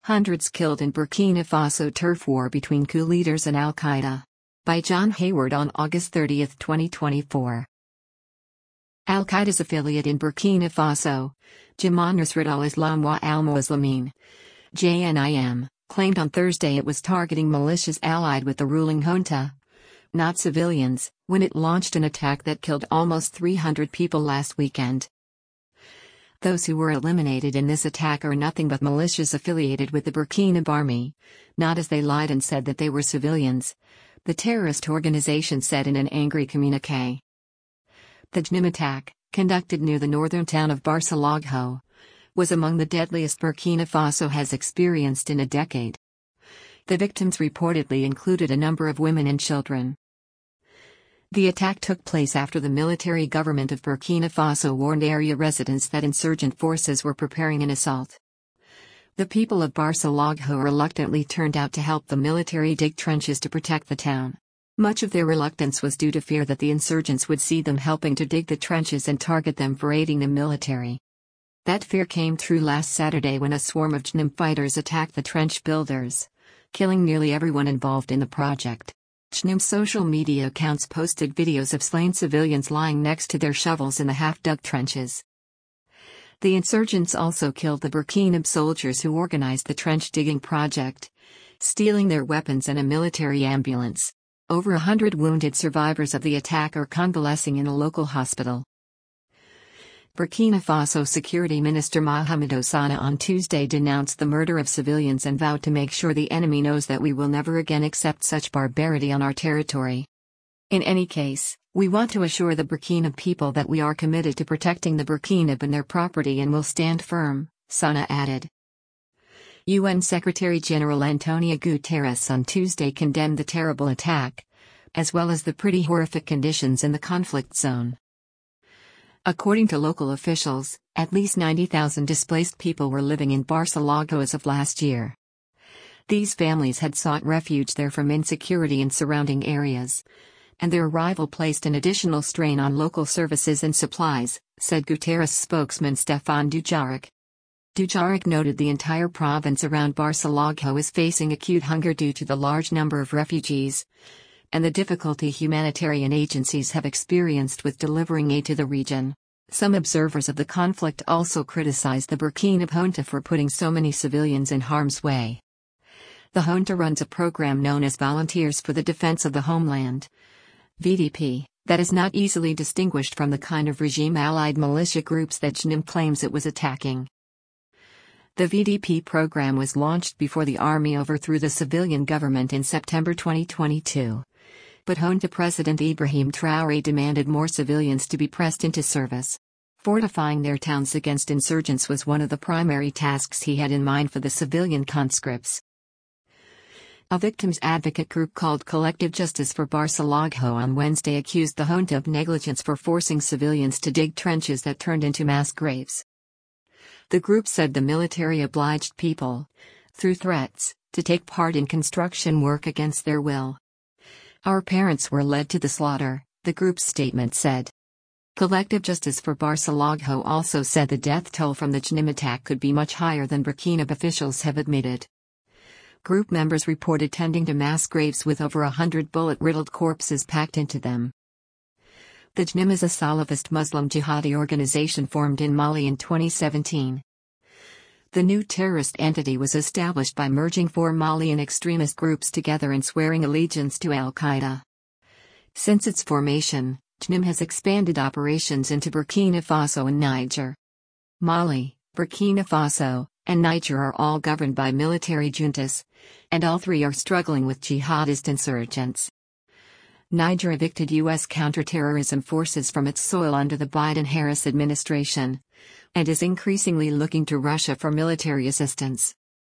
Hundreds killed in Burkina Faso turf war between coup leaders and Al-Qaeda. By John Hayward on August 30, 2024. Al-Qaeda's affiliate in Burkina Faso, Jemaah Nusrat al-Islam wa al-Muslimin, JNIM, claimed on Thursday it was targeting militias allied with the ruling junta, not civilians, when it launched an attack that killed almost 300 people last weekend. Those who were eliminated in this attack are nothing but militias affiliated with the Burkina Army, not as they lied and said that they were civilians, the terrorist organization said in an angry communiqué. The JNIM attack, conducted near the northern town of Barcelogho, was among the deadliest Burkina Faso has experienced in a decade. The victims reportedly included a number of women and children. The attack took place after the military government of Burkina Faso warned area residents that insurgent forces were preparing an assault. The people of Barcelogho reluctantly turned out to help the military dig trenches to protect the town. Much of their reluctance was due to fear that the insurgents would see them helping to dig the trenches and target them for aiding the military. That fear came true last Saturday when a swarm of JNIM fighters attacked the trench builders, killing nearly everyone involved in the project. JNIM social media accounts posted videos of slain civilians lying next to their shovels in the half-dug trenches. The insurgents also killed the Burkina soldiers who organized the trench-digging project, stealing their weapons and a military ambulance. Over 100 wounded survivors of the attack are convalescing in a local hospital. Burkina Faso Security Minister Mahamadou Sana on Tuesday denounced the murder of civilians and vowed to make sure the enemy knows that we will never again accept such barbarity on our territory. In any case, we want to assure the Burkina people that we are committed to protecting the Burkina and their property and will stand firm, Sana added. UN Secretary-General Antonio Guterres on Tuesday condemned the terrible attack, as well as the pretty horrific conditions in the conflict zone. According to local officials, at least 90,000 displaced people were living in Barcelogho as of last year. These families had sought refuge there from insecurity in surrounding areas, and their arrival placed an additional strain on local services and supplies, said Guterres spokesman Stéphane Dujarric. Dujarric noted the entire province around Barcelogho is facing acute hunger due to the large number of refugees, and the difficulty humanitarian agencies have experienced with delivering aid to the region. Some observers of the conflict also criticized the Burkina junta for putting so many civilians in harm's way. The junta runs a program known as Volunteers for the Defense of the Homeland, VDP, that is not easily distinguished from the kind of regime-allied militia groups that JNIM claims it was attacking. The VDP program was launched before the army overthrew the civilian government in September 2022. But junta President Ibrahim Traoré demanded more civilians to be pressed into service. Fortifying their towns against insurgents was one of the primary tasks he had in mind for the civilian conscripts. A victims advocate group called Collective Justice for Barcelogho on Wednesday accused the junta of negligence for forcing civilians to dig trenches that turned into mass graves. The group said the military obliged people, through threats, to take part in construction work against their will. Our parents were led to the slaughter, the group's statement said. Collective Justice for Barcelogho also said the death toll from the JNIM attack could be much higher than Burkina officials have admitted. Group members reported tending to mass graves with over 100 bullet-riddled corpses packed into them. The JNIM is a Salafist Muslim jihadi organization formed in Mali in 2017. The new terrorist entity was established by merging 4 Malian extremist groups together and swearing allegiance to Al-Qaeda. Since its formation, JNIM has expanded operations into Burkina Faso and Niger. Mali, Burkina Faso, and Niger are all governed by military juntas, and all 3 are struggling with jihadist insurgents. Niger evicted U.S. counterterrorism forces from its soil under the Biden-Harris administration, and is increasingly looking to Russia for military assistance.